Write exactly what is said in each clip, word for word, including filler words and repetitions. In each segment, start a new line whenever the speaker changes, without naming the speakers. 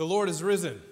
The Lord is risen.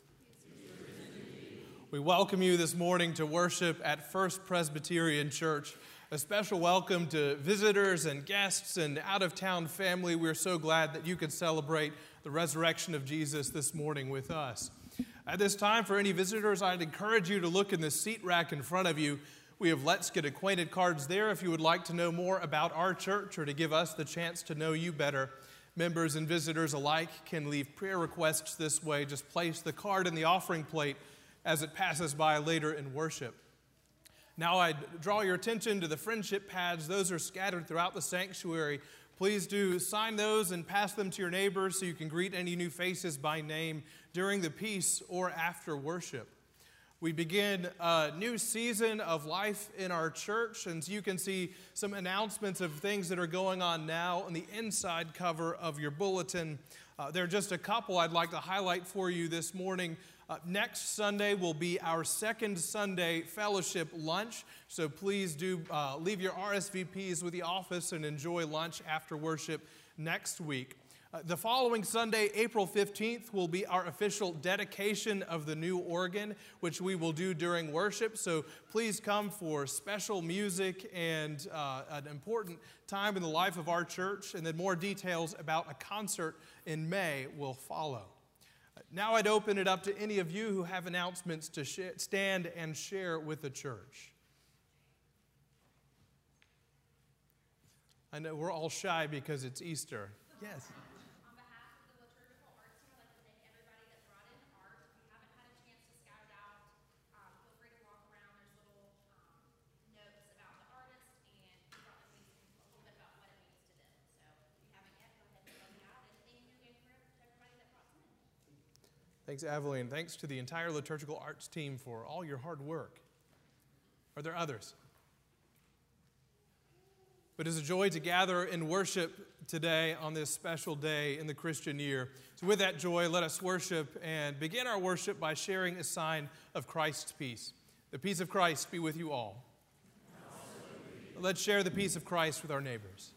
We welcome you this morning to worship at First Presbyterian Church. A special welcome to visitors and guests and out-of-town family. We're so glad that you could celebrate the resurrection of Jesus this morning with us. At this time, for any visitors, I'd encourage you to look in the seat rack in front of you. We have Let's Get Acquainted cards there if you would like to know more about our church or to give us the chance to know you better. Members and visitors alike can leave prayer requests this way. Just place the card in the offering plate as it passes by later in worship. Now I draw your attention to the friendship pads. Those are scattered throughout the sanctuary. Please do sign those and pass them to your neighbors so you can greet any new faces by name during the peace or after worship. We begin a new season of life in our church, and so you can see some announcements of things that are going on now on the inside cover of your bulletin. Uh, there are just a couple I'd like to highlight for you this morning. Uh, next Sunday will be our second Sunday fellowship lunch, so please do uh, leave your R S V Ps with the office and enjoy lunch after worship next week. Uh, the following Sunday, April fifteenth, will be our official dedication of the new organ, which we will do during worship. So please come for special music and uh, an important time in the life of our church. And then more details about a concert in May will follow. Uh, now I'd open it up to any of you who have announcements to sh- stand and share with the church. I know we're all shy because it's Easter. Yes. Thanks, Evelyn. Thanks to the entire liturgical arts team for all your hard work. Are there others? But it's a joy to gather in worship today on this special day in the Christian year. So with that joy, let us worship and begin our worship by sharing a sign of Christ's peace. The peace of Christ be with you all. Let's share the peace of Christ with our neighbors.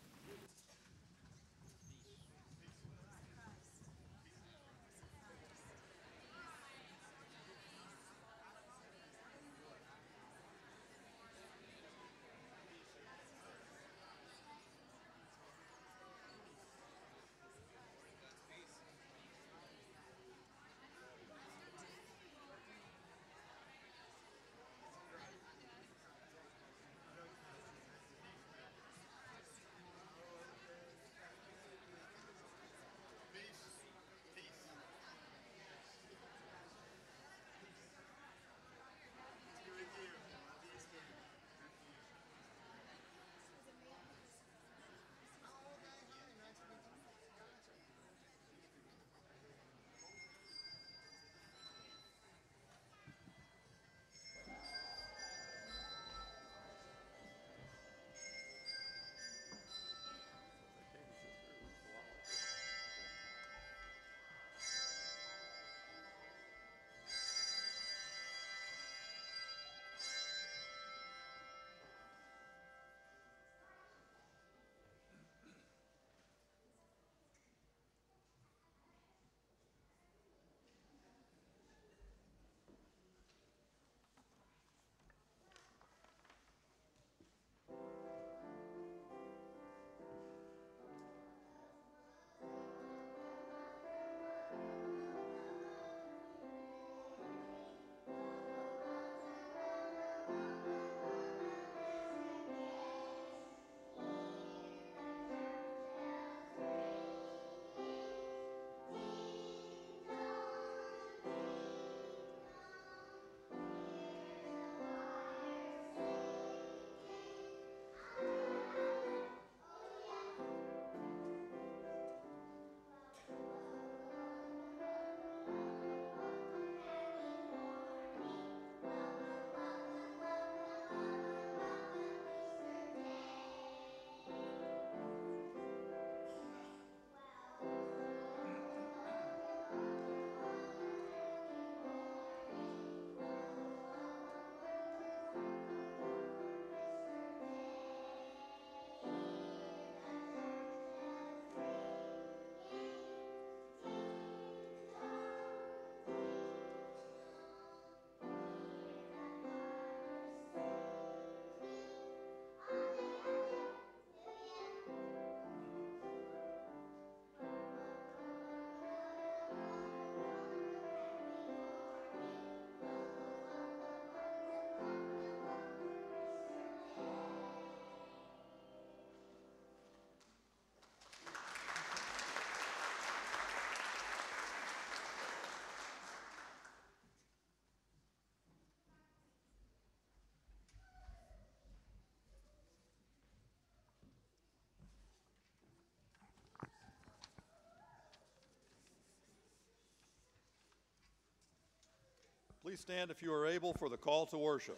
Please stand if you are able for the call to worship.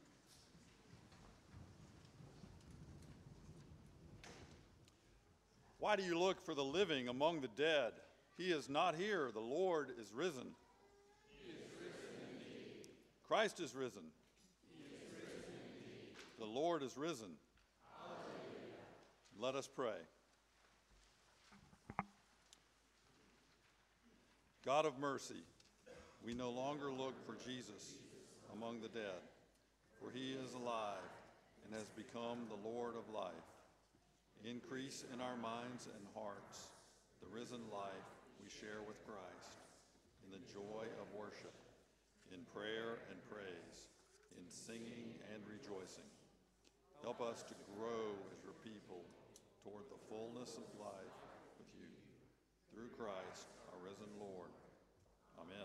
Why do you look for the living among the dead? He is not here. The Lord is risen.
He is risen indeed.
Christ is risen.
He is risen indeed.
The Lord is risen.
Hallelujah.
Let us pray. God of mercy, we no longer look for Jesus among the dead, for he is alive and has become the Lord of life. Increase in our minds and hearts the risen life we share with Christ in the joy of worship, in prayer and praise, in singing and rejoicing. Help us to grow as your people toward the fullness of life with you. Through Christ, our risen Lord. Amen.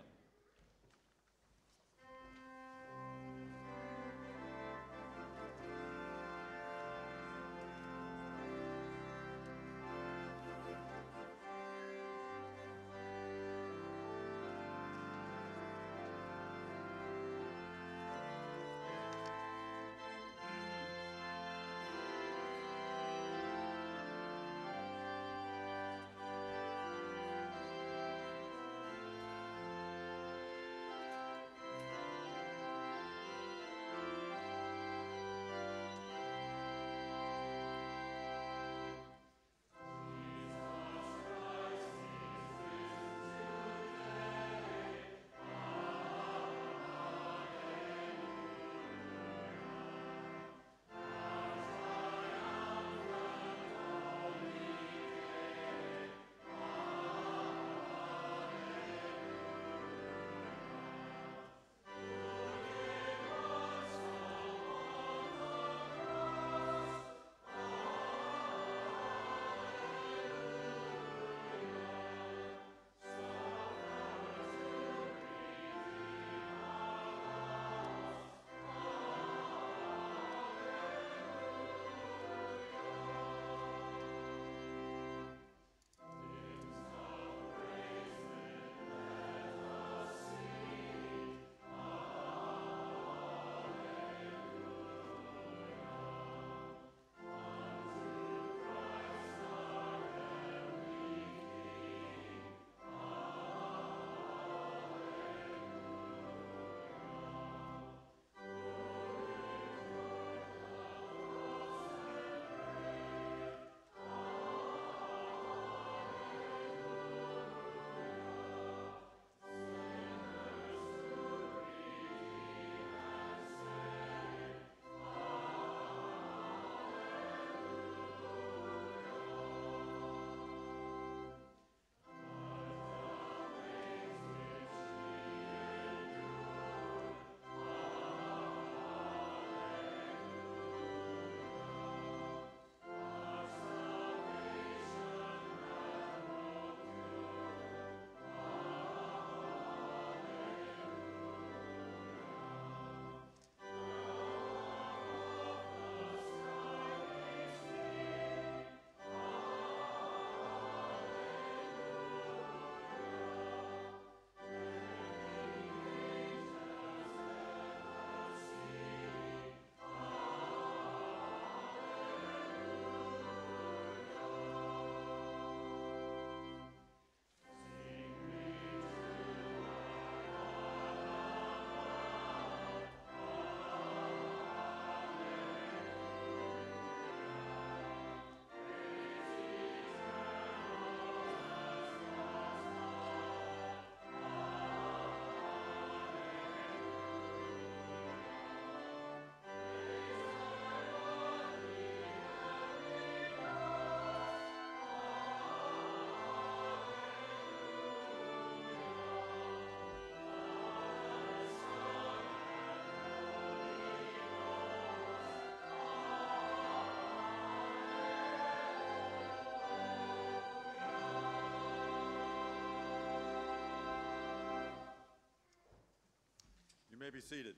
You may be seated.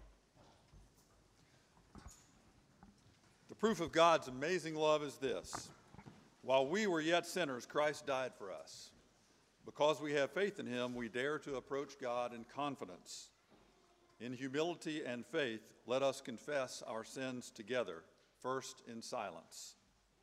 The proof of God's amazing love is this: while we were yet sinners, Christ died for us. Because we have faith in him, we dare to approach God in confidence. In humility and faith, let us confess our sins together, first in silence.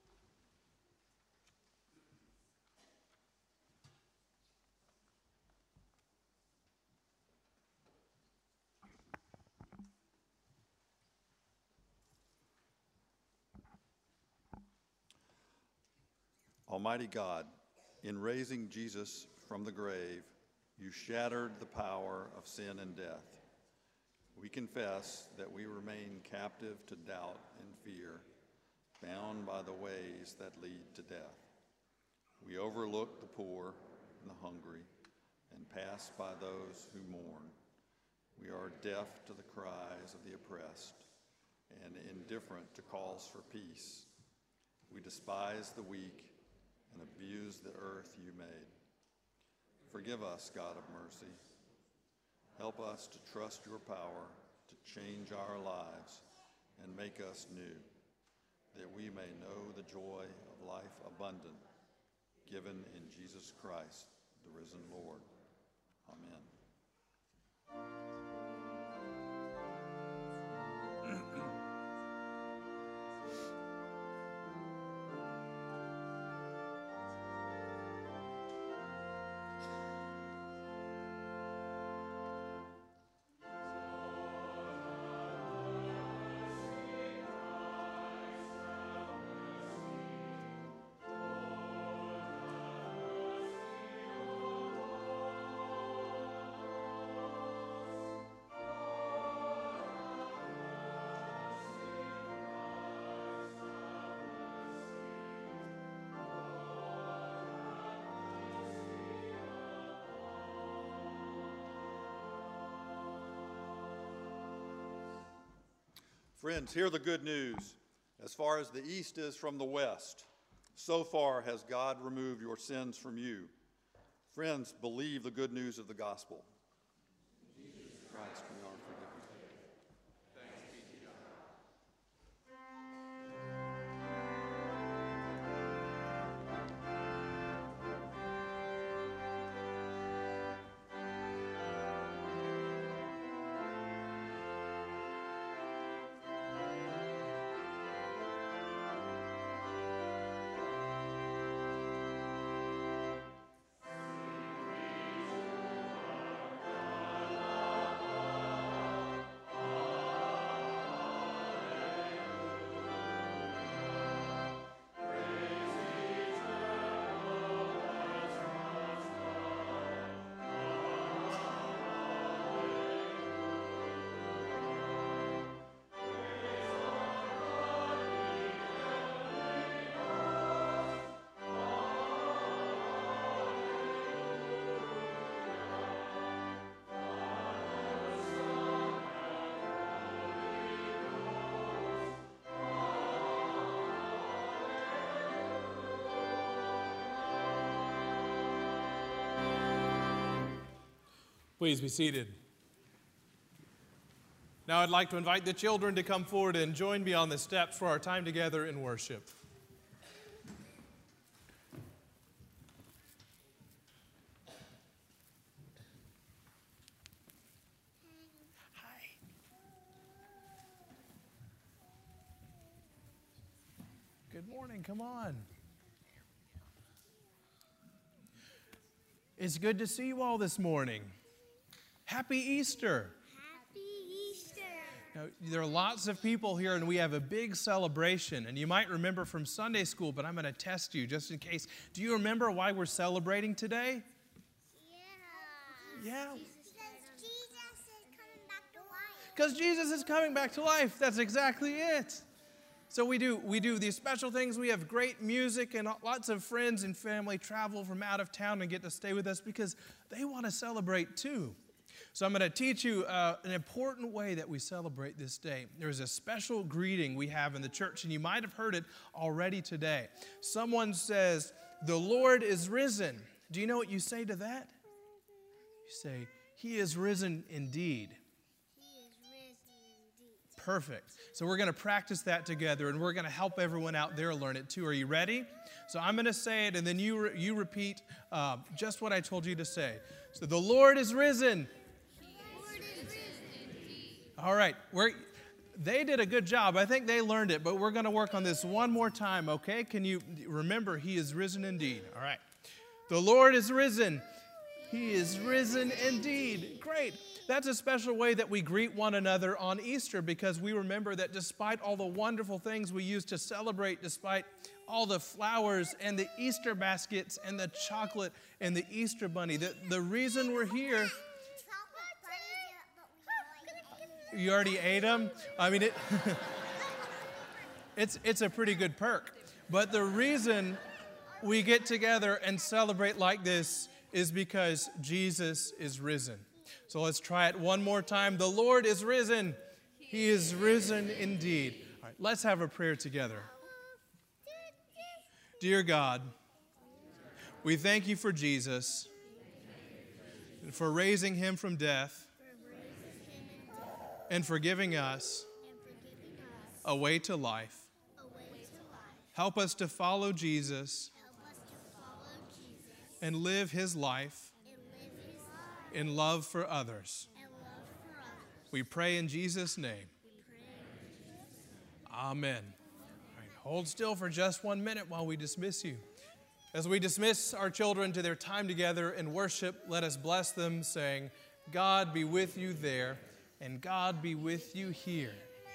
Almighty God, in raising Jesus from the grave, you shattered the power of sin and death. We confess that we remain captive to doubt and fear, bound by the ways that lead to death. We overlook the poor and the hungry and pass by those who mourn. We are deaf to the cries of the oppressed and indifferent to calls for peace. We despise the weak and abuse the earth you made. Forgive us, God of mercy. Help us to trust your power to change our lives and make us new, that we may know the joy of life abundant, given in Jesus Christ, the risen Lord. Amen. Friends, hear the good news. As far as the east is from the west, so far has God removed your sins from you. Friends, believe the good news of the gospel. Jesus Christ, we are forgiven.
Thanks be to God. Please be seated. Now I'd like to invite the children to come forward and join me on the steps for our time together in worship. Hi. Good morning, come on. It's good to see you all this morning. Happy Easter.
Happy Easter.
Now, there are lots of people here, and we have a big celebration. And you might remember from Sunday school, but I'm going to test you just in case. Do you remember why we're celebrating today?
Yeah.
Yeah.
Because Jesus is coming back to life.
Because Jesus is coming back to life. That's exactly it. So we do we do these special things. We have great music, and lots of friends and family travel from out of town and get to stay with us because they want to celebrate too. So I'm going to teach you uh, an important way that we celebrate this day. There's a special greeting we have in the church, and you might have heard it already today. Someone says, "The Lord is risen." Do you know what you say to that? You say, "He is risen indeed."
He is risen indeed.
Perfect. So we're going to practice that together, and we're going to help everyone out there learn it too. Are you ready? So I'm going to say it, and then you re- you repeat uh, just what I told you to say. So the Lord is risen.
The Lord is risen indeed.
All right, we're, they did a good job. I think they learned it, but we're going to work on this one more time, okay? Can you remember, he is risen indeed? All right. The Lord is risen. He is risen indeed. Great. That's a special way that we greet one another on Easter, because we remember that despite all the wonderful things we use to celebrate, despite all the flowers and the Easter baskets and the chocolate and the Easter bunny, the, the reason we're here... You already ate them? I mean, it, it's, it's a pretty good perk. But the reason we get together and celebrate like this is because Jesus is risen. So let's try it one more time. The Lord is risen. He is risen indeed. All right, let's have a prayer together. Dear God, we thank you for Jesus and for raising him from death and for giving us a way to life. Help us to follow Jesus and live his life in love for others. We pray in Jesus' name. Amen. All right, hold still for just one minute while we dismiss you. As we dismiss our children to their time together in worship, let us bless them, saying, God be with you there, and God be with you here.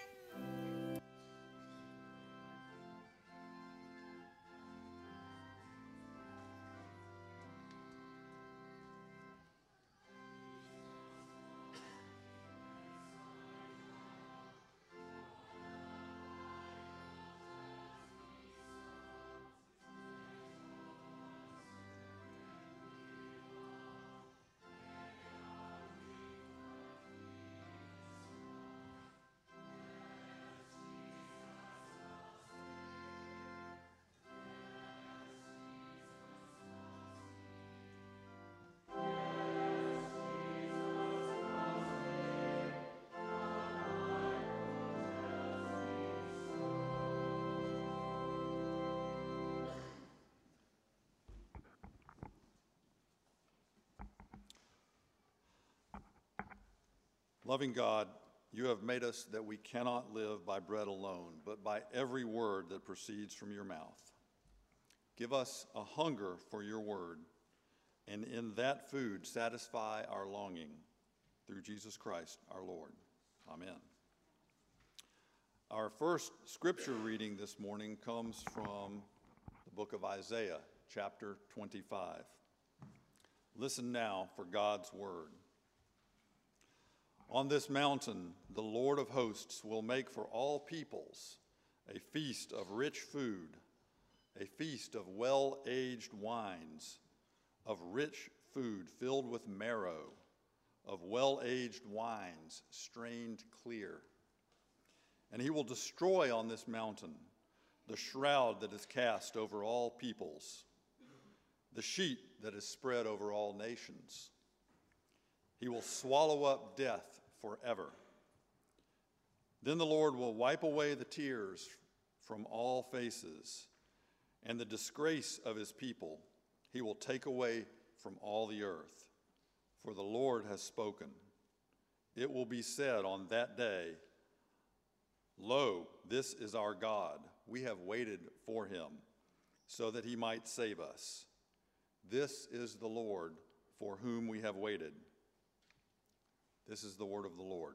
Loving God, you have made us that we cannot live by bread alone, but by every word that proceeds from your mouth. Give us a hunger for your word, and in that food satisfy our longing through Jesus Christ our Lord. Amen. Our first scripture reading this morning comes from the book of Isaiah, chapter twenty-five. Listen now for God's word. On this mountain, the Lord of hosts will make for all peoples a feast of rich food, a feast of well-aged wines, of rich food filled with marrow, of well-aged wines strained clear. And he will destroy on this mountain the shroud that is cast over all peoples, the sheet that is spread over all nations. He will swallow up death forever. Then the Lord will wipe away the tears from all faces, and the disgrace of his people he will take away from all the earth. For the Lord has spoken. It will be said on that day, Lo, this is our God. We have waited for him, so that he might save us. This is the Lord for whom we have waited. This is the word of the Lord.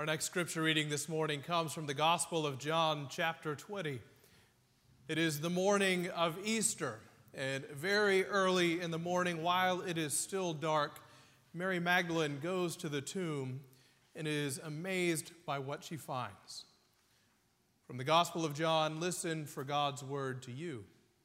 Our next scripture reading this morning comes from the Gospel of John, chapter twenty. It is the morning of Easter, and very early in the morning, while it is still dark, Mary Magdalene goes to the tomb and is amazed by what she finds. From the Gospel of John, listen for God's word to you.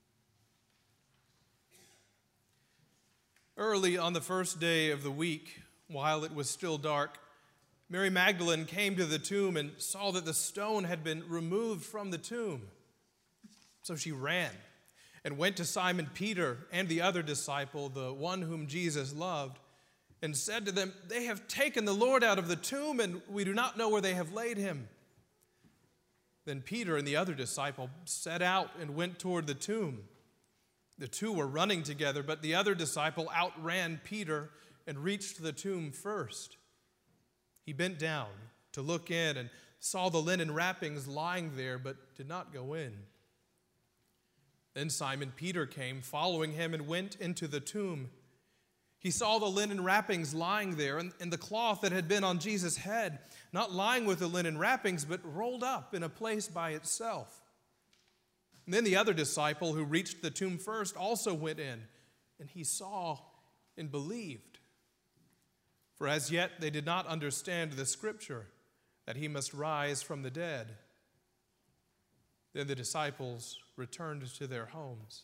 Early on the first day of the week, while it was still dark, Mary Magdalene came to the tomb and saw that the stone had been removed from the tomb. So she ran and went to Simon Peter and the other disciple, the one whom Jesus loved, and said to them, "They have taken the Lord out of the tomb, and we do not know where they have laid him." Then Peter and the other disciple set out and went toward the tomb. The two were running together, but the other disciple outran Peter and reached the tomb first. He bent down to look in and saw the linen wrappings lying there, but did not go in. Then Simon Peter came, following him, and went into the tomb. He saw the linen wrappings lying there, and, and the cloth that had been on Jesus' head, not lying with the linen wrappings, but rolled up in a place by itself. And then the other disciple who reached the tomb first also went in, and he saw and believed. For as yet they did not understand the scripture, that he must rise from the dead. Then the disciples returned to their homes.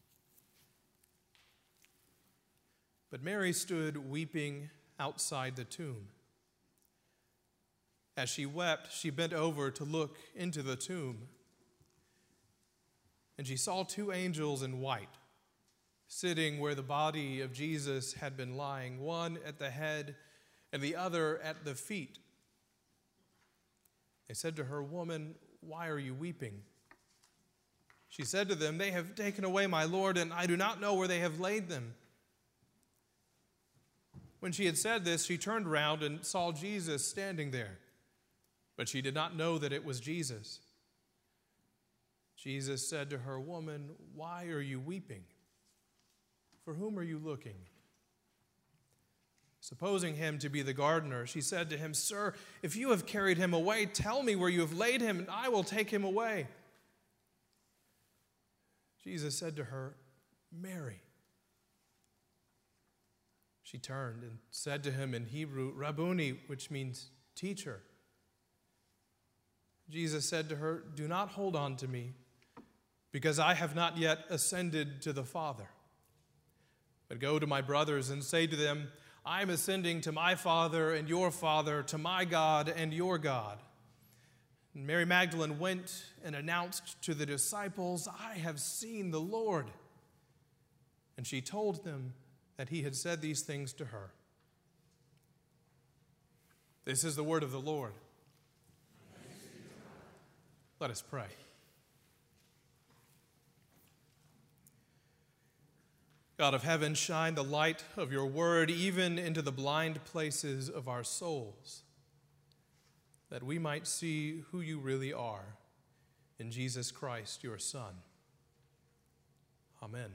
But Mary stood weeping outside the tomb. As she wept, she bent over to look into the tomb. And she saw two angels in white, sitting where the body of Jesus had been lying, one at the head and the other at the feet. They said to her, "Woman, why are you weeping?" She said to them, "They have taken away my Lord, and I do not know where they have laid them." When she had said this, she turned round and saw Jesus standing there, but she did not know that it was Jesus. Jesus said to her, "Woman, why are you weeping? For whom are you looking?" Supposing him to be the gardener, she said to him, "Sir, if you have carried him away, tell me where you have laid him, and I will take him away." Jesus said to her, "Mary." She turned and said to him in Hebrew, "Rabboni," which means teacher. Jesus said to her, "Do not hold on to me, because I have not yet ascended to the Father. But go to my brothers and say to them, I am ascending to my Father and your Father, to my God and your God." And Mary Magdalene went and announced to the disciples, "I have seen the Lord." And she told them that he had said these things to her. This is the word of the Lord. Let us pray. God of heaven, shine the light of your word even into the blind places of our souls, that we might see who you really are in Jesus Christ, your Son. Amen.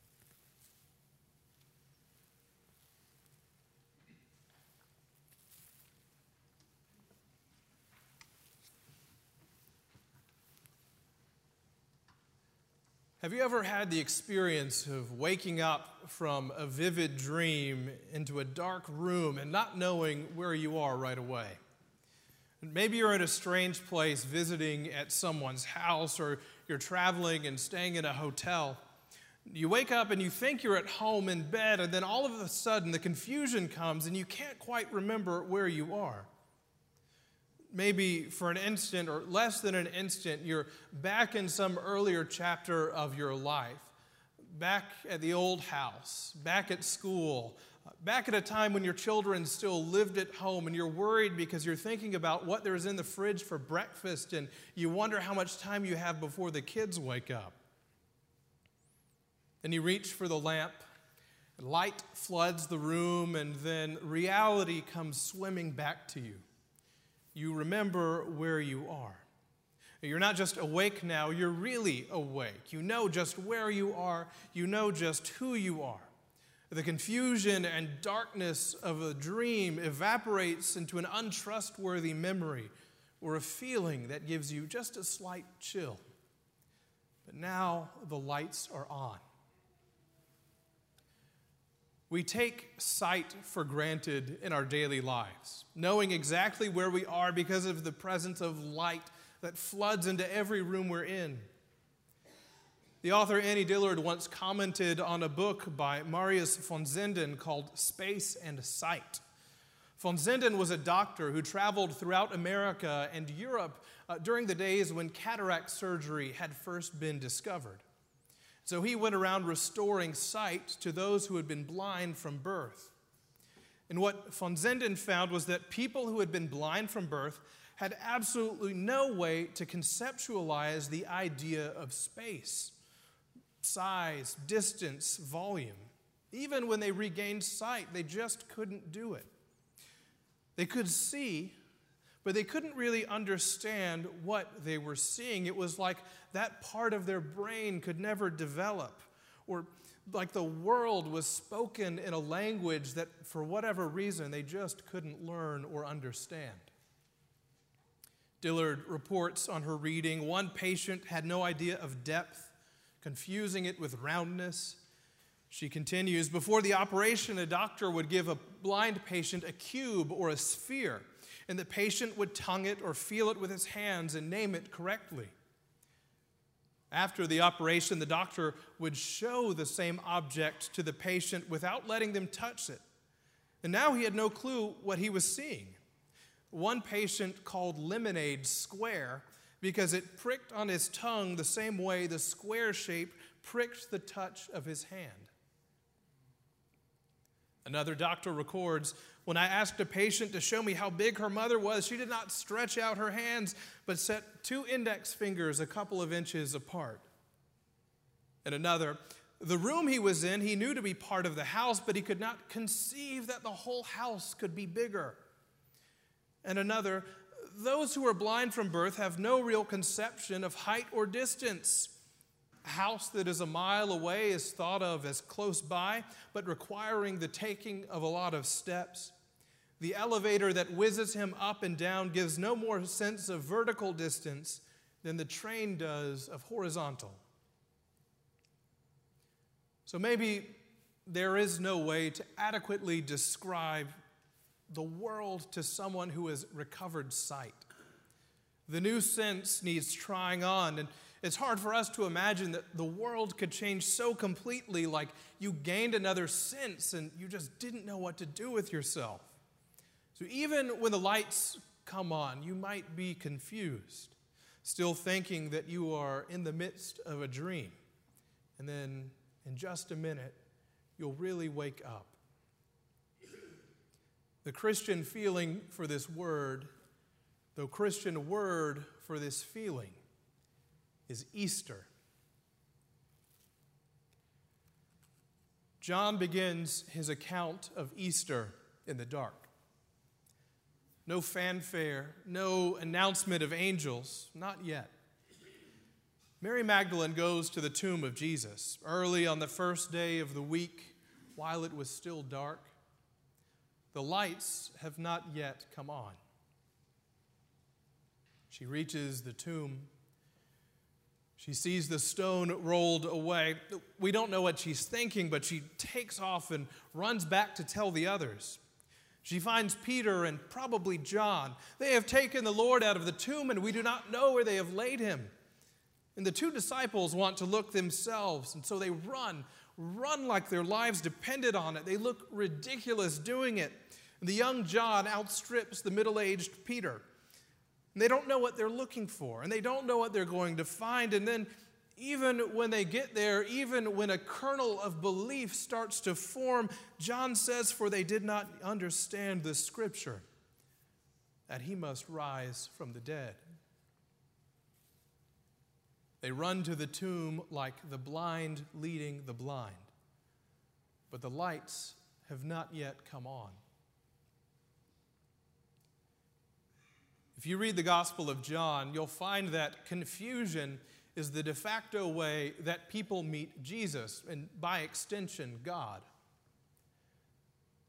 Have you ever had the experience of waking up from a vivid dream into a dark room and not knowing where you are right away? Maybe you're in a strange place visiting at someone's house, or you're traveling and staying in a hotel. You wake up and you think you're at home in bed, and then all of a sudden the confusion comes and you can't quite remember where you are. Maybe for an instant or less than an instant, you're back in some earlier chapter of your life, back at the old house, back at school, back at a time when your children still lived at home, and you're worried because you're thinking about what there's in the fridge for breakfast, and you wonder how much time you have before the kids wake up. Then you reach for the lamp, light floods the room, and then reality comes swimming back to you. You remember where you are. You're not just awake now, you're really awake. You know just where you are. You know just who you are. The confusion and darkness of a dream evaporates into an untrustworthy memory or a feeling that gives you just a slight chill. But now the lights are on. We take sight for granted in our daily lives, knowing exactly where we are because of the presence of light that floods into every room we're in. The author Annie Dillard once commented on a book by Marius von Zinden called Space and Sight. Von Zinden was a doctor who traveled throughout America and Europe uh, during the days when cataract surgery had first been discovered. So he went around restoring sight to those who had been blind from birth. And what von Zinden found was that people who had been blind from birth had absolutely no way to conceptualize the idea of space, size, distance, volume. Even when they regained sight, they just couldn't do it. They could see, but they couldn't really understand what they were seeing. It was like that part of their brain could never develop, or like the world was spoken in a language that, for whatever reason, they just couldn't learn or understand. Dillard reports on her reading, one patient had no idea of depth, confusing it with roundness. She continues, before the operation, a doctor would give a blind patient a cube or a sphere, and the patient would tongue it or feel it with his hands and name it correctly. After the operation, the doctor would show the same object to the patient without letting them touch it. And now he had no clue what he was seeing. One patient called lemonade square because it pricked on his tongue the same way the square shape pricked the touch of his hand. Another doctor records, when I asked a patient to show me how big her mother was, she did not stretch out her hands, but set two index fingers a couple of inches apart. And another, the room he was in, he knew to be part of the house, but he could not conceive that the whole house could be bigger. And another, those who are blind from birth have no real conception of height or distance. A house that is a mile away is thought of as close by, but requiring the taking of a lot of steps. The elevator that whizzes him up and down gives no more sense of vertical distance than the train does of horizontal. So maybe there is no way to adequately describe the world to someone who has recovered sight. The new sense needs trying on, and it's hard for us to imagine that the world could change so completely, like you gained another sense and you just didn't know what to do with yourself. So even when the lights come on, you might be confused, still thinking that you are in the midst of a dream. And then in just a minute, you'll really wake up. The Christian feeling for this word, the Christian word for this feeling, is Easter. John begins his account of Easter in the dark. No fanfare, no announcement of angels, not yet. Mary Magdalene goes to the tomb of Jesus early on the first day of the week while it was still dark. The lights have not yet come on. She reaches the tomb. She sees the stone rolled away. We don't know what she's thinking, but she takes off and runs back to tell the others. She finds Peter and probably John. They have taken the Lord out of the tomb, and we do not know where they have laid him. And the two disciples want to look themselves, and so they run, run like their lives depended on it. They look ridiculous doing it. And the young John outstrips the middle-aged Peter. And they don't know what they're looking for, and they don't know what they're going to find. And then even when they get there, even when a kernel of belief starts to form, John says, for they did not understand the scripture, that he must rise from the dead. They run to the tomb like the blind leading the blind. But the lights have not yet come on. If you read the Gospel of John, you'll find that confusion is the de facto way that people meet Jesus, and by extension, God.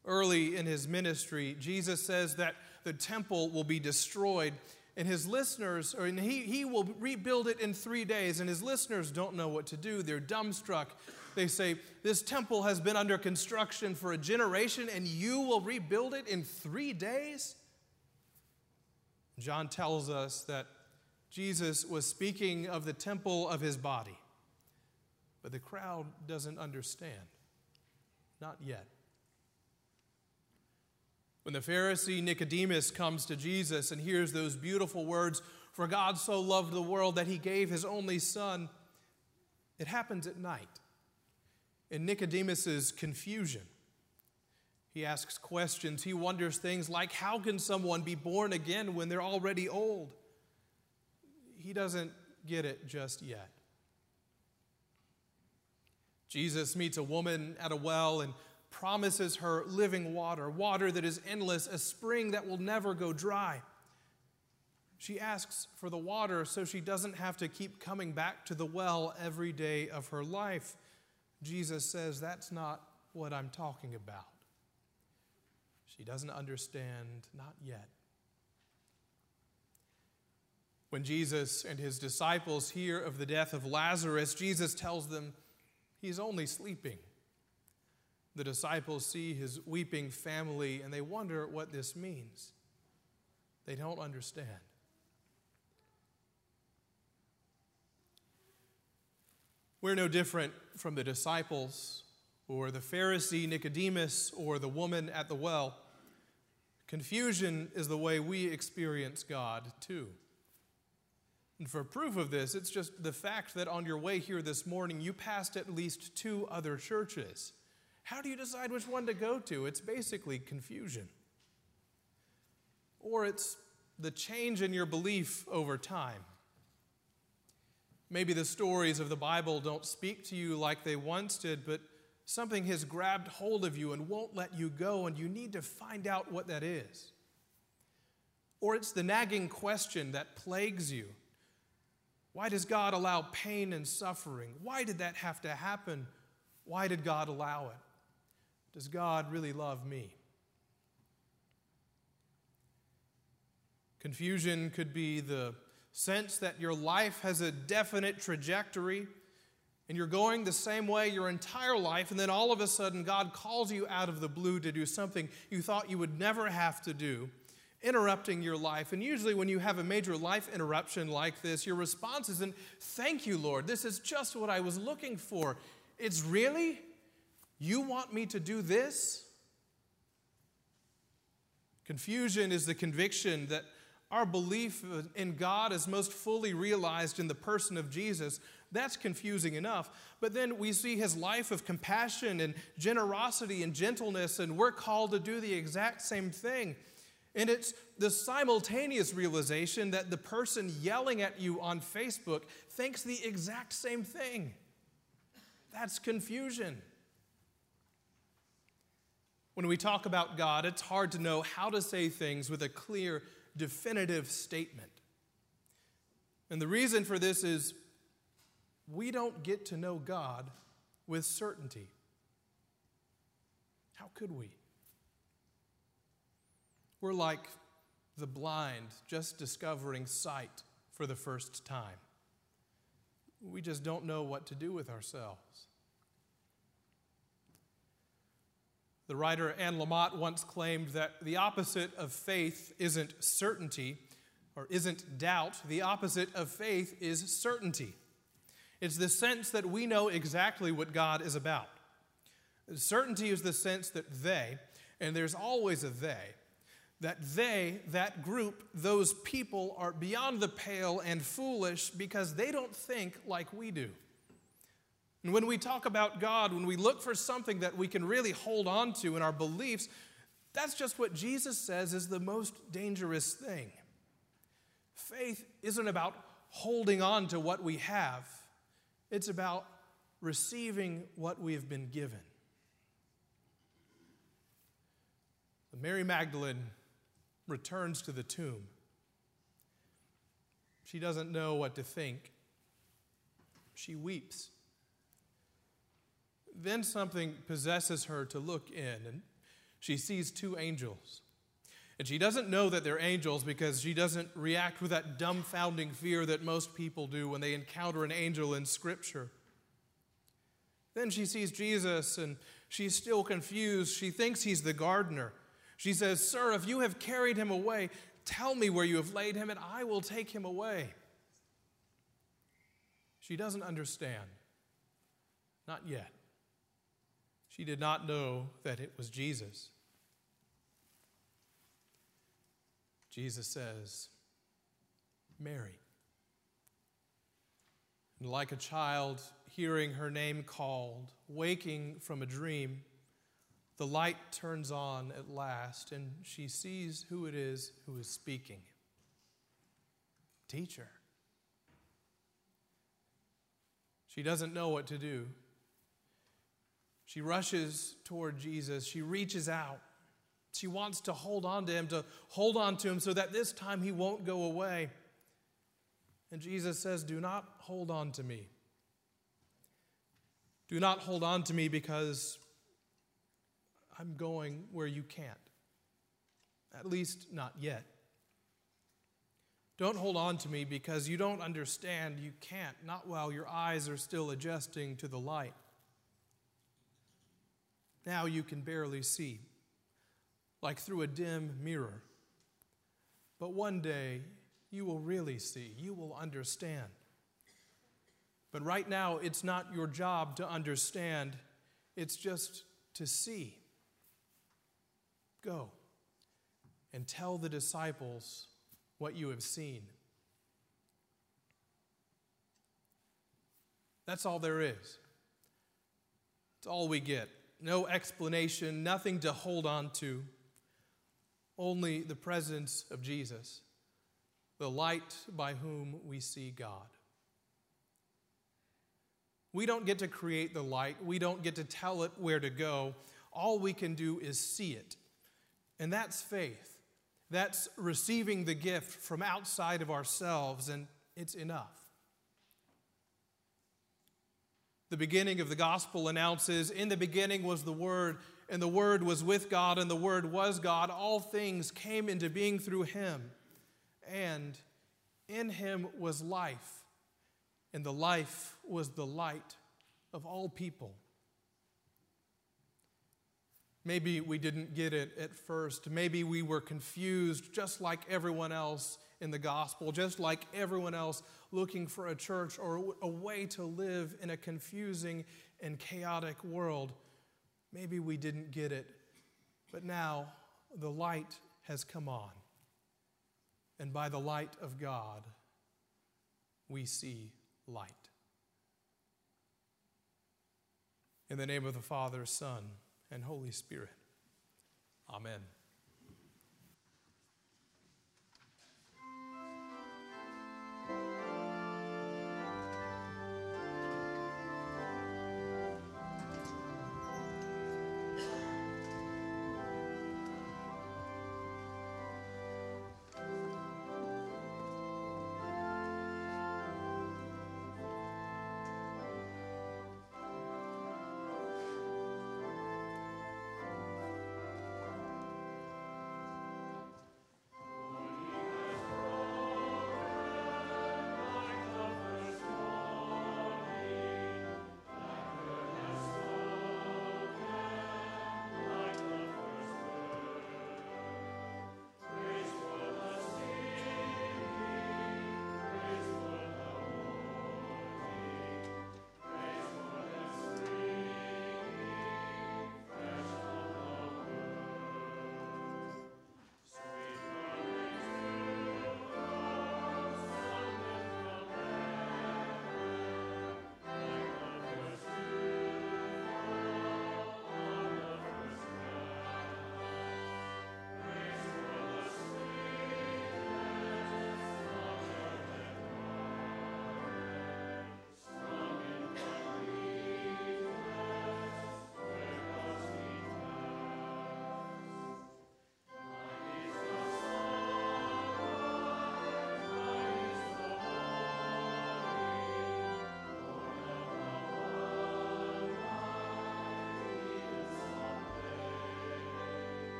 Early in his ministry, Jesus says that the temple will be destroyed, and his listeners, or he, he will rebuild it in three days, and his listeners don't know what to do. They're dumbstruck. They say, this temple has been under construction for a generation, and you will rebuild it in three days? John tells us that Jesus was speaking of the temple of his body, but the crowd doesn't understand. Not yet. When the Pharisee Nicodemus comes to Jesus and hears those beautiful words, "For God so loved the world that he gave his only son," it happens at night. In Nicodemus's confusion, he asks questions. He wonders things like, how can someone be born again when they're already old? He doesn't get it just yet. Jesus meets a woman at a well and promises her living water, water that is endless, a spring that will never go dry. She asks for the water so she doesn't have to keep coming back to the well every day of her life. Jesus says, that's not what I'm talking about. She doesn't understand, not yet. When Jesus and his disciples hear of the death of Lazarus, Jesus tells them he's only sleeping. The disciples see his weeping family and they wonder what this means. They don't understand. We're no different from the disciples or the Pharisee Nicodemus or the woman at the well. Confusion is the way we experience God too. And for proof of this, it's just the fact that on your way here this morning, you passed at least two other churches. How do you decide which one to go to? It's basically confusion. Or it's the change in your belief over time. Maybe the stories of the Bible don't speak to you like they once did, but something has grabbed hold of you and won't let you go, and you need to find out what that is. Or it's the nagging question that plagues you. Why does God allow pain and suffering? Why did that have to happen? Why did God allow it? Does God really love me? Confusion could be the sense that your life has a definite trajectory and you're going the same way your entire life, and then all of a sudden God calls you out of the blue to do something you thought you would never have to do, interrupting your life. And usually when you have a major life interruption like this, your response isn't, "Thank you, Lord, this is just what I was looking for." It's really? You want me to do this? Confusion is the conviction that our belief in God is most fully realized in the person of Jesus. That's confusing enough. But then we see his life of compassion and generosity and gentleness, and we're called to do the exact same thing. And it's the simultaneous realization that the person yelling at you on Facebook thinks the exact same thing. That's confusion. When we talk about God, it's hard to know how to say things with a clear, definitive statement. And the reason for this is we don't get to know God with certainty. How could we? We're like the blind just discovering sight for the first time. We just don't know what to do with ourselves. The writer Anne Lamott once claimed that the opposite of faith isn't certainty or isn't doubt. The opposite of faith is certainty. It's the sense that we know exactly what God is about. Certainty is the sense that they, and there's always a they, that they, that group, those people are beyond the pale and foolish because they don't think like we do. And when we talk about God, when we look for something that we can really hold on to in our beliefs, that's just what Jesus says is the most dangerous thing. Faith isn't about holding on to what we have. It's about receiving what we've been given. Mary Magdalene returns to the tomb. She doesn't know what to think. She weeps. Then something possesses her to look in, and She sees two angels. And she doesn't know that they're angels because she doesn't react with that dumbfounding fear that most people do when they encounter an angel in Scripture. Then she sees Jesus and she's still confused. She thinks he's the gardener. She says, "Sir, if you have carried him away, tell me where you have laid him and I will take him away." She doesn't understand. Not yet. She did not know that it was Jesus. Jesus says, "Mary." And like a child hearing her name called, waking from a dream, the light turns on at last, and she sees who it is who is speaking. Teacher. She doesn't know what to do. She rushes toward Jesus. She reaches out. She wants to hold on to him, to hold on to him so that this time he won't go away. And Jesus says, "Do not hold on to me. Do not hold on to me because I'm going where you can't. At least not yet. Don't hold on to me because you don't understand. You can't, not while your eyes are still adjusting to the light. Now you can barely see, like through a dim mirror. But one day you will really see. You will understand. But right now it's not your job to understand. It's just to see. Go and tell the disciples what you have seen." That's all there is. It's all we get. No explanation, nothing to hold on to. Only the presence of Jesus, the light by whom we see God. We don't get to create the light. We don't get to tell it where to go. All we can do is see it. And that's faith. That's receiving the gift from outside of ourselves, and it's enough. The beginning of the gospel announces, "In the beginning was the Word, and the Word was with God, and the Word was God. All things came into being through him, and in him was life, and the life was the light of all people." Maybe we didn't get it at first. Maybe we were confused just like everyone else in the gospel, just like everyone else looking for a church or a way to live in a confusing and chaotic world. Maybe we didn't get it, but now the light has come on. And by the light of God, we see light. In the name of the Father, Son, and Holy Spirit. Amen.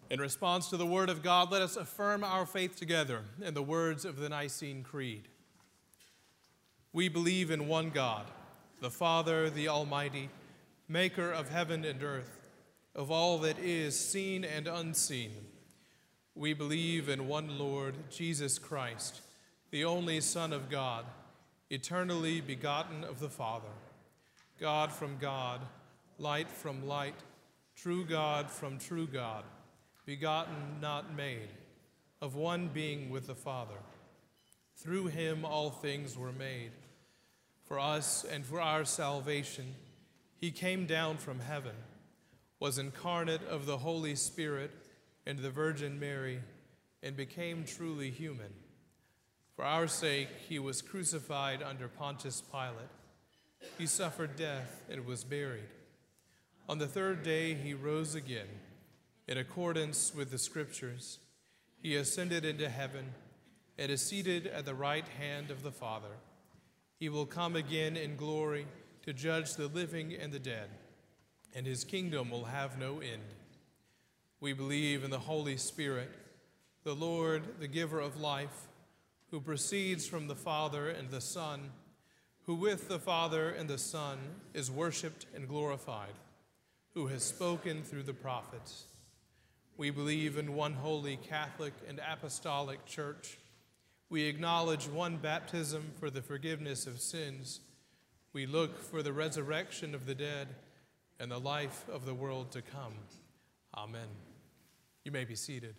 In response to the Word of God, let us affirm our faith together in the words of the Nicene Creed. We believe in one God, the Father, the Almighty, maker of heaven and earth, of all that is seen and unseen. We believe in one Lord, Jesus Christ, the only Son of God, eternally begotten of the Father, God from God, light from light, true God from true God, begotten, not made, of one being with the Father. Through him all things were made. For us and for our salvation, he came down from heaven, was incarnate of the Holy Spirit and the Virgin Mary, and became truly human. For our sake, he was crucified under Pontius Pilate. He suffered death and was buried. On the third day, he rose again. In accordance with the Scriptures, he ascended into heaven and is seated at the right hand of the Father. He will come again in glory to judge the living and the dead, and his kingdom will have no end. We believe in the Holy Spirit, the Lord, the giver of life, who proceeds from the Father and the Son, who with the Father and the Son is worshiped and glorified, who has spoken through the prophets. We believe in one holy Catholic and apostolic church. We acknowledge one baptism for the forgiveness of sins. We look for the resurrection of the dead and the life of the world to come. Amen. You may be seated.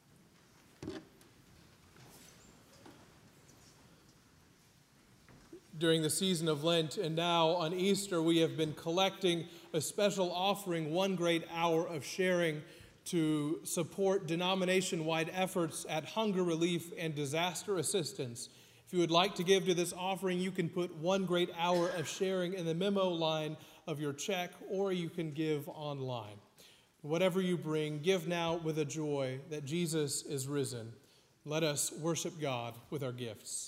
During the season of Lent and now on Easter, we have been collecting a special offering, one great hour of sharing, to support denomination-wide efforts at hunger relief and disaster assistance. If you would like to give to this offering, you can put one great hour of sharing in the memo line of your check, or you can give online. Whatever you bring, give now with a joy that Jesus is risen. Let us worship God with our gifts.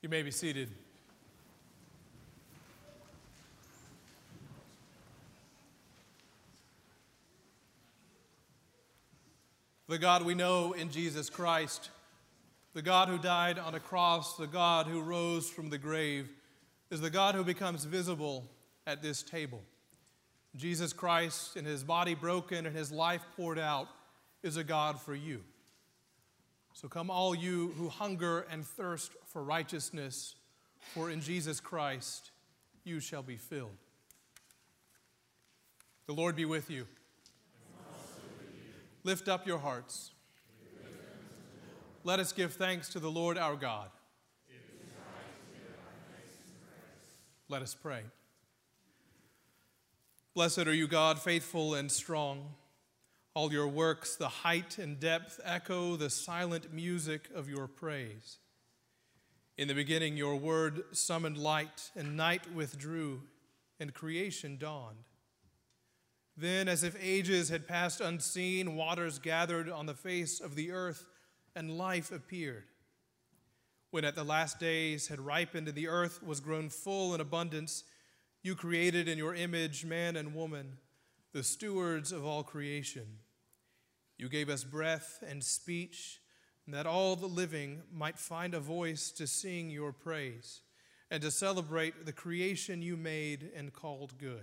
You may be seated. The God we know in Jesus Christ, the God who died on a cross, the God who rose from the grave, is the God who becomes visible at this table. Jesus Christ, in his body broken and his life poured out, is a God for you. So come all you who hunger and thirst for righteousness, for in Jesus Christ you shall be filled. The Lord be with you. Lift up your hearts. Let us give thanks to the Lord our God. Let us pray. Blessed are you, God, faithful and strong. All your works, the height and depth, echo the silent music of your praise. In the beginning, your word summoned light, and night withdrew, and creation dawned. Then, as if ages had passed unseen, waters gathered on the face of the earth, and life appeared. When at the last days had ripened and the earth was grown full in abundance, you created in your image man and woman, the stewards of all creation. You gave us breath and speech, and that all the living might find a voice to sing your praise and to celebrate the creation you made and called good.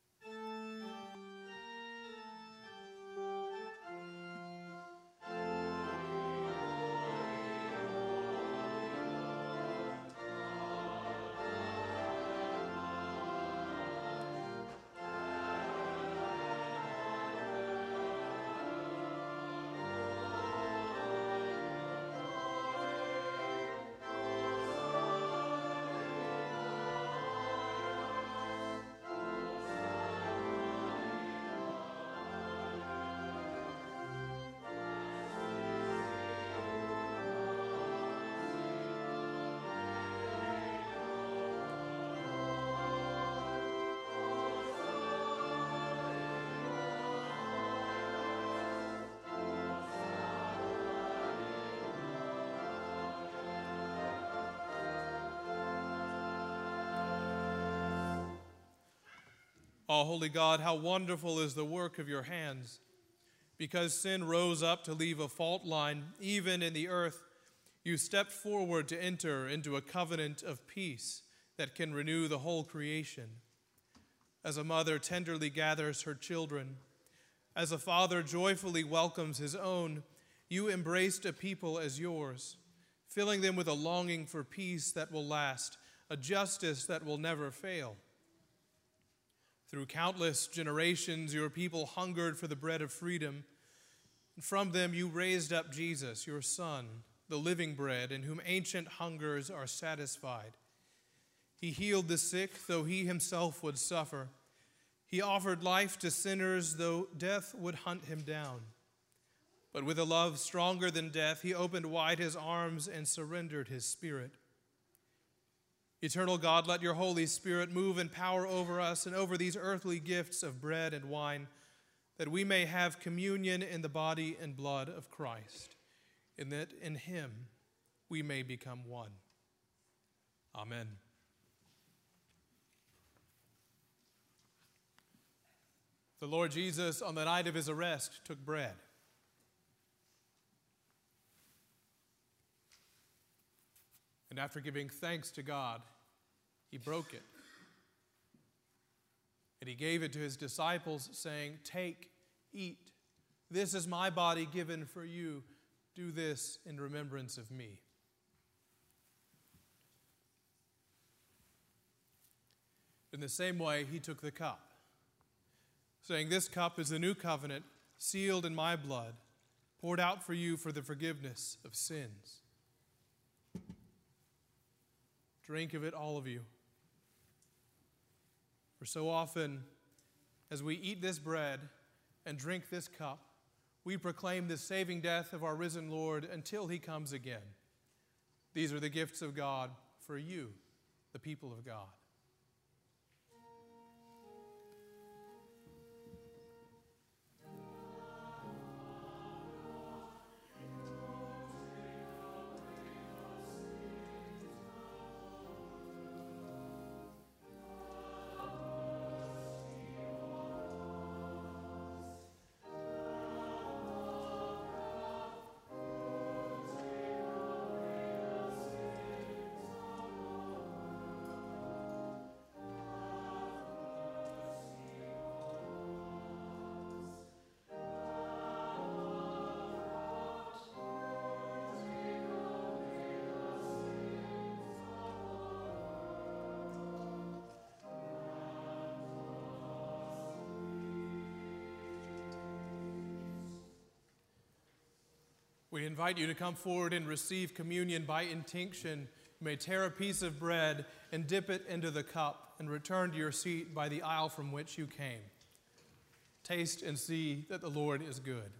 Oh, holy God, how wonderful is the work of your hands. Because sin rose up to leave a fault line, even in the earth, you stepped forward to enter into a covenant of peace that can renew the whole creation. As a mother tenderly gathers her children, as a father joyfully welcomes his own, you embraced a people as yours, filling them with a longing for peace that will last, a justice that will never fail. Through countless generations, your people hungered for the bread of freedom. And from them you raised up Jesus, your Son, the living bread, in whom ancient hungers are satisfied. He healed the sick, though he himself would suffer. He offered life to sinners, though death would hunt him down. But with a love stronger than death, he opened wide his arms and surrendered his spirit. Eternal God, let your Holy Spirit move in power over us and over these earthly gifts of bread and wine, that we may have communion in the body and blood of Christ, and that in him we may become one. Amen. The Lord Jesus, on the night of his arrest, took bread. And after giving thanks to God, he broke it. And he gave it to his disciples, saying, "Take, eat. This is my body given for you. Do this in remembrance of me." In the same way, he took the cup, saying, "This cup is the new covenant, sealed in my blood, poured out for you for the forgiveness of sins. Drink of it, all of you. For so often, as we eat this bread and drink this cup, we proclaim the saving death of our risen Lord until he comes again. These are the gifts of God for you, the people of God." We invite you to come forward and receive communion by intinction. You may tear a piece of bread and dip it into the cup and return to your seat by the aisle from which you came. Taste and see that the Lord is good.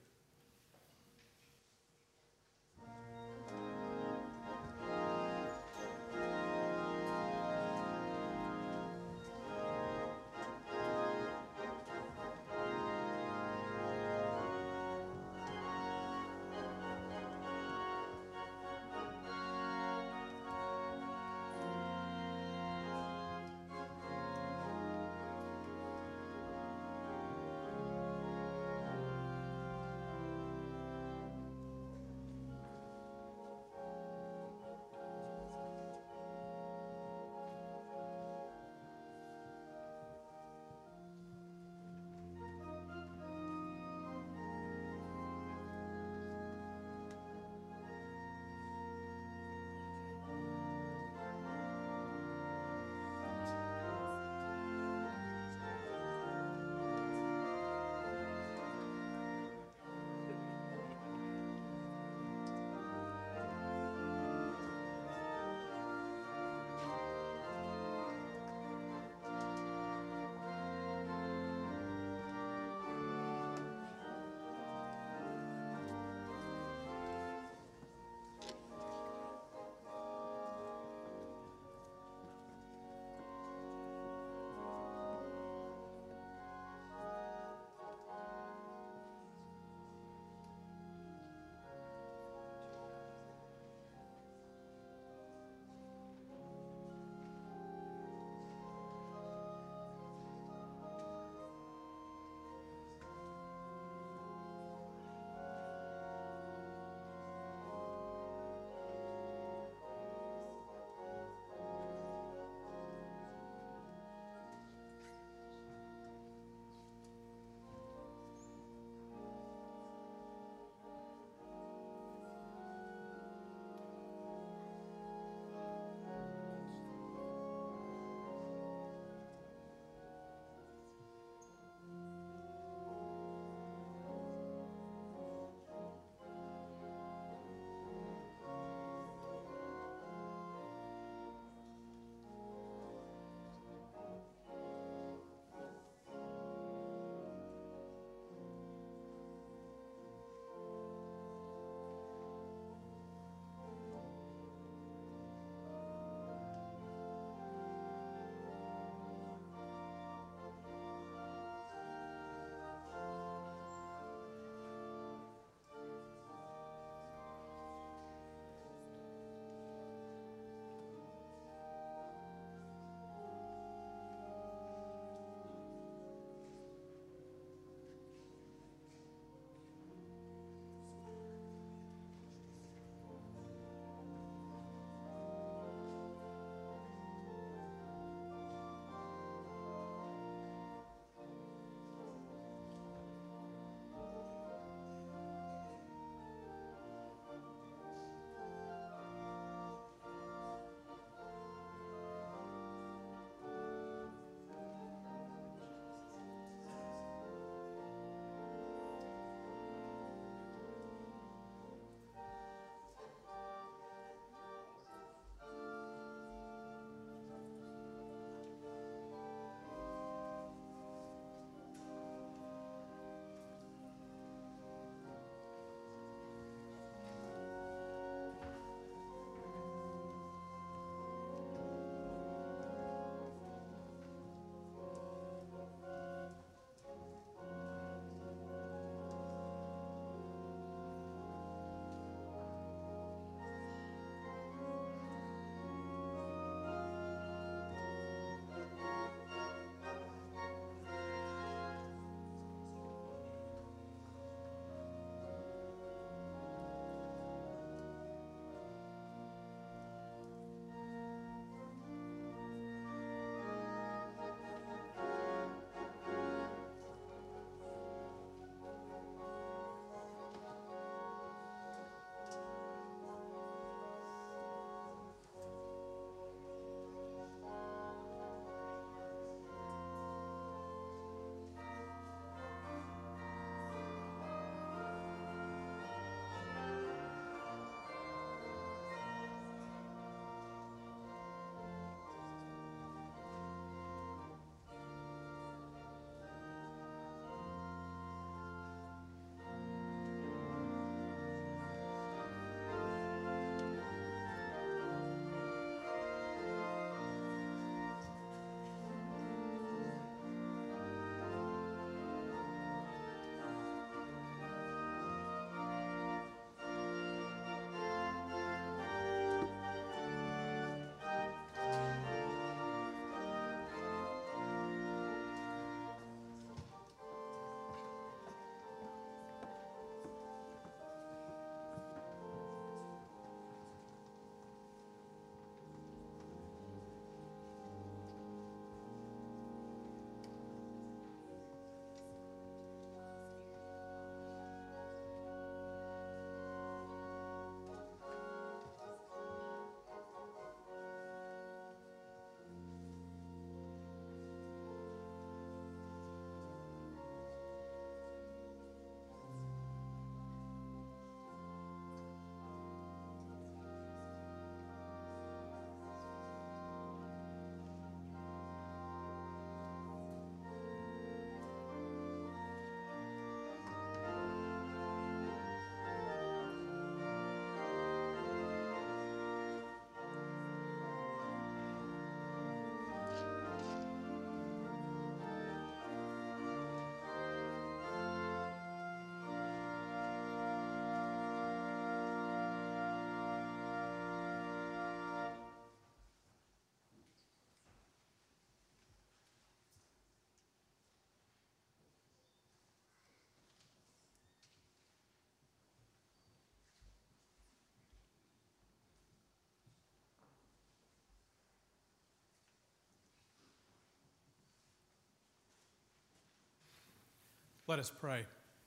Let us pray.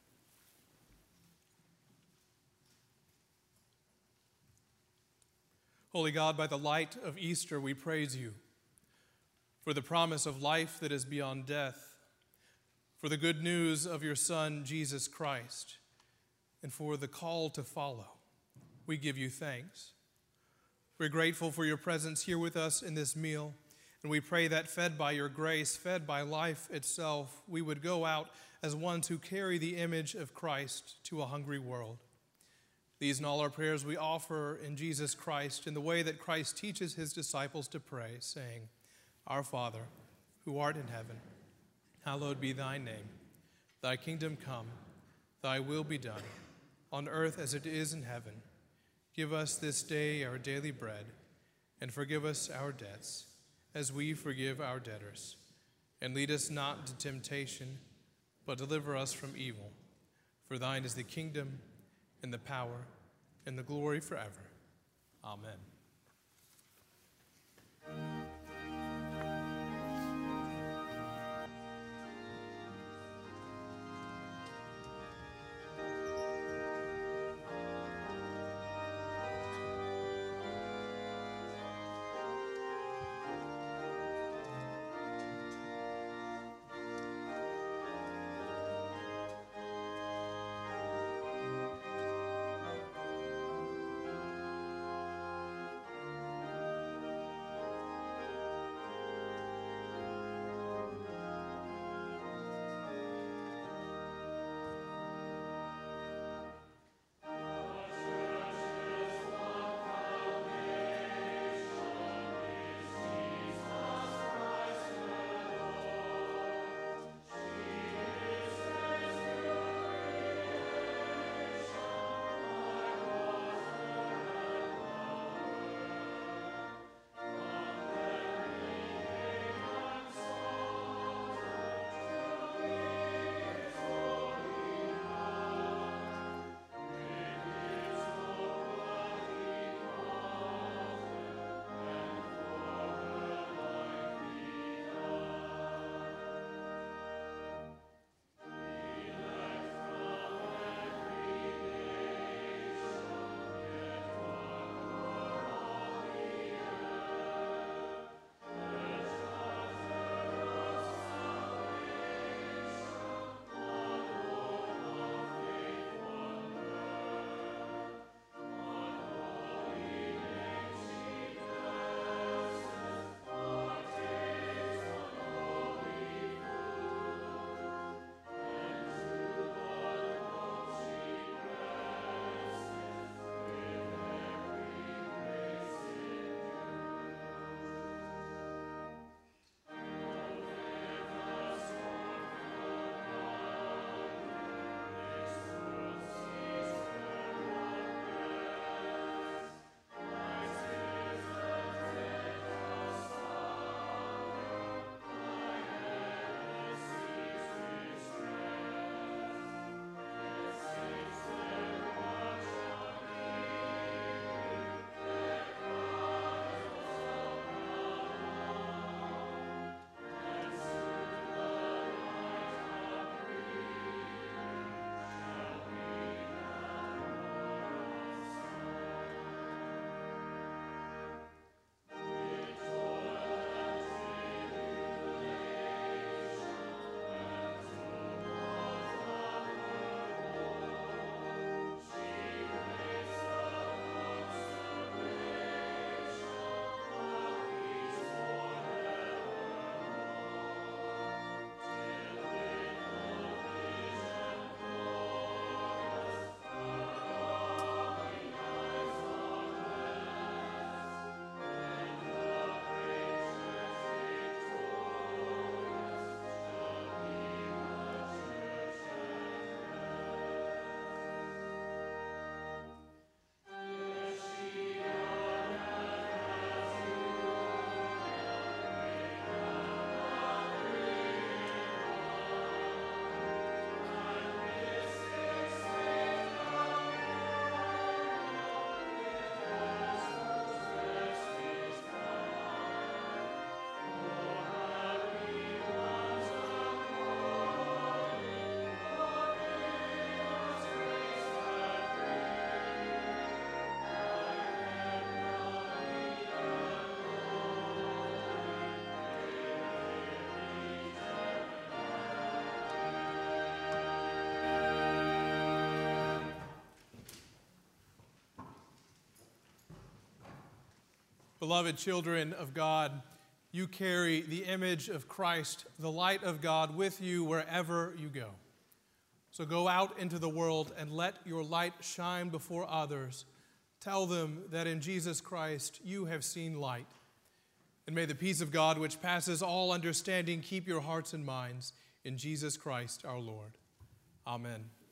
Holy God, by the light of Easter, we praise you for the promise of life that is beyond death, for the good news of your Son, Jesus Christ, and for the call to follow. We give you thanks. We're grateful for your presence here with us in this meal, and we pray that fed by your grace, fed by life itself, we would go out as ones who carry the image of Christ to a hungry world. These and all our prayers we offer in Jesus Christ in the way that Christ teaches his disciples to pray, saying, Our Father, who art in heaven, hallowed be thy name. Thy kingdom come, thy will be done, on earth as it is in heaven. Give us this day our daily bread, and forgive us our debts, as we forgive our debtors. And lead us not into temptation, but deliver us from evil. For thine is the kingdom, and the power, and the glory forever. Amen. Beloved children of God, you carry the image of Christ, the light of God, with you wherever you go. So go out into the world and let your light shine before others. Tell them that in Jesus Christ you have seen light. And may the peace of God, which passes all understanding, keep your hearts and minds in Jesus Christ our Lord. Amen.